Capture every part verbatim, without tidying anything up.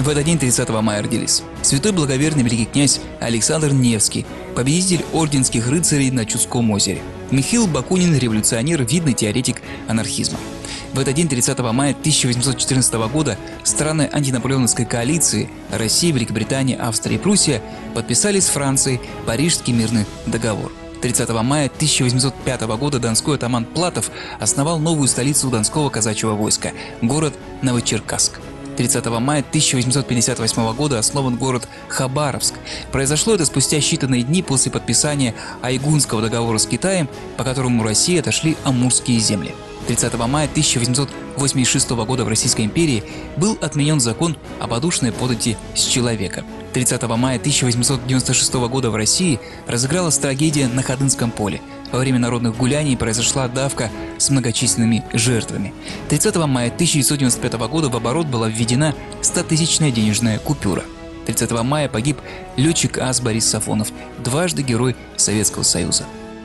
В этот день тридцатого мая родились святой благоверный великий князь Александр Невский, победитель орденских рыцарей на Чудском озере. Михаил Бакунин, революционер, видный теоретик анархизма. В этот день тридцатого мая тысяча восемьсот четырнадцатого года страны антинаполеоновской коалиции Россия, Великобритания, Австрия и Пруссия подписали с Францией Парижский мирный договор. тридцатого мая тысяча восемьсот пятого года донской атаман Платов основал новую столицу Донского казачьего войска – город Новочеркасск. тридцатого мая тысяча восемьсот пятьдесят восьмого года основан город Хабаровск. Произошло это спустя считанные дни после подписания Айгунского договора с Китаем, по которому России отошли амурские земли. тридцатого мая тысяча восемьсот восемьдесят шестого года в Российской империи был отменен закон о подушной подати с человека. тридцатого мая тысяча восемьсот девяносто шестого года в России разыгралась трагедия на Ходынском поле. Во время народных гуляний произошла давка с многочисленными жертвами. тридцатого мая тысяча девятьсот девяносто пятого года в оборот была введена стотысячная денежная купюра. тридцатого мая погиб летчик АС Борис Сафонов, дважды Герой Советского Союза.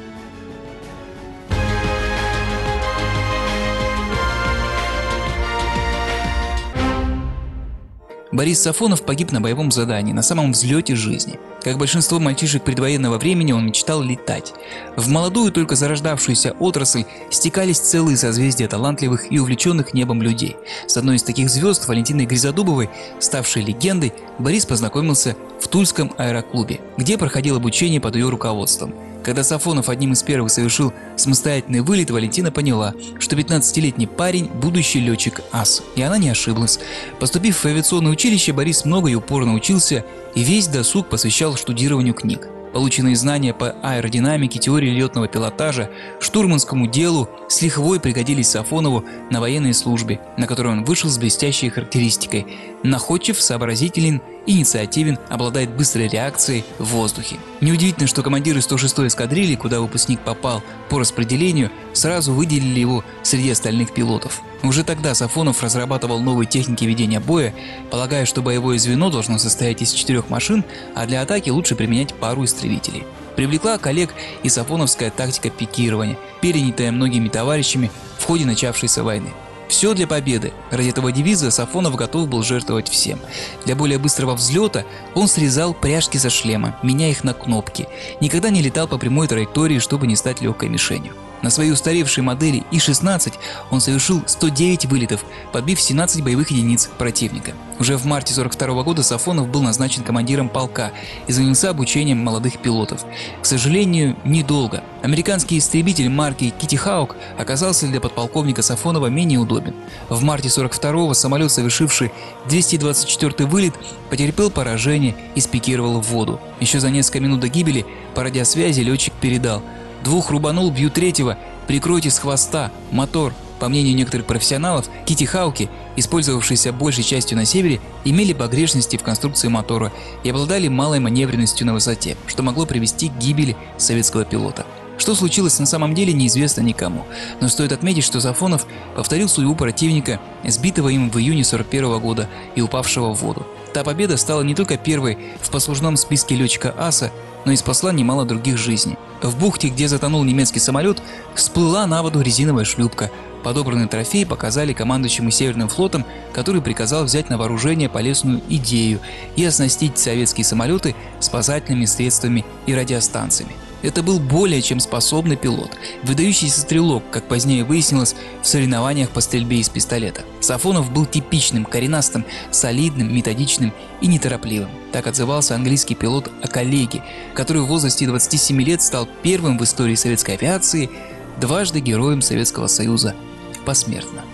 Борис Сафонов погиб на боевом задании, на самом взлете жизни. Как большинство мальчишек предвоенного времени, он мечтал летать. В молодую, только зарождавшуюся отрасль стекались целые созвездия талантливых и увлеченных небом людей. С одной из таких звезд, Валентиной Гризодубовой, ставшей легендой, Борис познакомился в Тульском аэроклубе, где проходил обучение под ее руководством. Когда Сафонов одним из первых совершил самостоятельный вылет, Валентина поняла, что пятнадцатилетний парень – будущий летчик АС. И она не ошиблась. Поступив в авиационное училище, Борис много и упорно учился и весь досуг посвящал штудированию книг. Полученные знания по аэродинамике, теории летного пилотажа, штурманскому делу с лихвой пригодились Сафонову на военной службе, на которой он вышел с блестящей характеристикой. Находчив, сообразителен, инициативен, обладает быстрой реакцией в воздухе. Неудивительно, что командиры сто шестой эскадрильи, куда выпускник попал по распределению, сразу выделили его среди остальных пилотов. Уже тогда Сафонов разрабатывал новые техники ведения боя, полагая, что боевое звено должно состоять из четырех машин, а для атаки лучше применять пару истребителей. Привлекла коллег и сафоновская тактика пикирования, перенятая многими товарищами в ходе начавшейся войны. Все для победы. Ради этого девиза Сафонов готов был жертвовать всем. Для более быстрого взлета он срезал пряжки со шлема, меняя их на кнопки. Никогда не летал по прямой траектории, чтобы не стать легкой мишенью. На своей устаревшей модели И шестнадцать он совершил сто девять вылетов, подбив семнадцать боевых единиц противника. Уже в марте сорок второго года Сафонов был назначен командиром полка и занялся обучением молодых пилотов. К сожалению, недолго. Американский истребитель марки Kitty Hawk оказался для подполковника Сафонова менее удобен. В марте сорок второго самолет, совершивший двести двадцать четвёртый вылет, потерпел поражение и спикировал в воду. Еще за несколько минут до гибели по радиосвязи летчик передал: «Двух рубанул, бью третьего, прикройте с хвоста, мотор». По мнению некоторых профессионалов, Китти-Хауки, использовавшиеся большей частью на севере, имели погрешности в конструкции мотора и обладали малой маневренностью на высоте, что могло привести к гибели советского пилота. Что случилось на самом деле, неизвестно никому, но стоит отметить, что Сафонов повторил судьбу противника, сбитого им в июне сорок первого года и упавшего в воду. Та победа стала не только первой в послужном списке летчика АСа, но и спасла немало других жизней. В бухте, где затонул немецкий самолет, всплыла на воду резиновая шлюпка. Подобранный трофей показали командующему Северным флотом, который приказал взять на вооружение полезную идею и оснастить советские самолеты спасательными средствами и радиостанциями. Это был более чем способный пилот, выдающийся стрелок, как позднее выяснилось в соревнованиях по стрельбе из пистолета. Сафонов был типичным, коренастым, солидным, методичным и неторопливым. Так отзывался английский пилот о коллеге, который в возрасте двадцати семи лет стал первым в истории советской авиации дважды Героем Советского Союза посмертно.